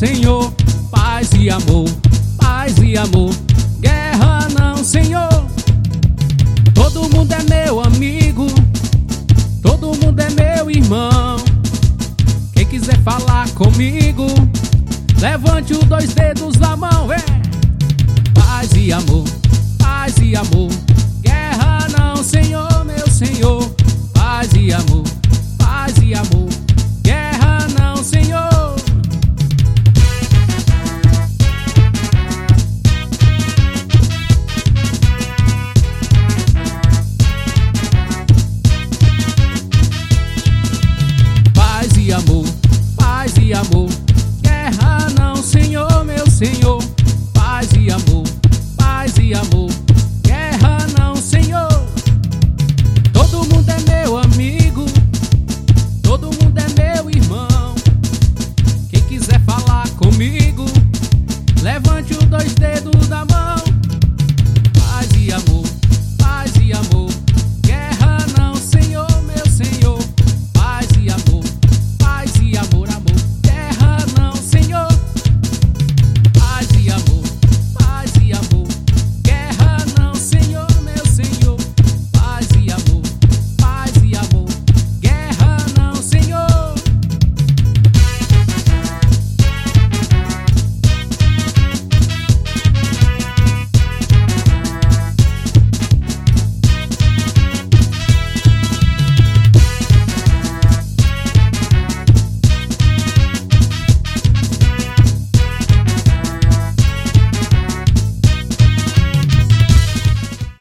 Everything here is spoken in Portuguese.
Senhor. Paz e amor, paz e amor. Guerra não, Senhor. Todo mundo é meu amigo, todo mundo é meu irmão. Quem quiser falar comigo, levante os dois dedos na mão, vem. Paz e amor, paz e amor. Guerra não, Senhor, meu Senhor. Paz e amor, paz e amor.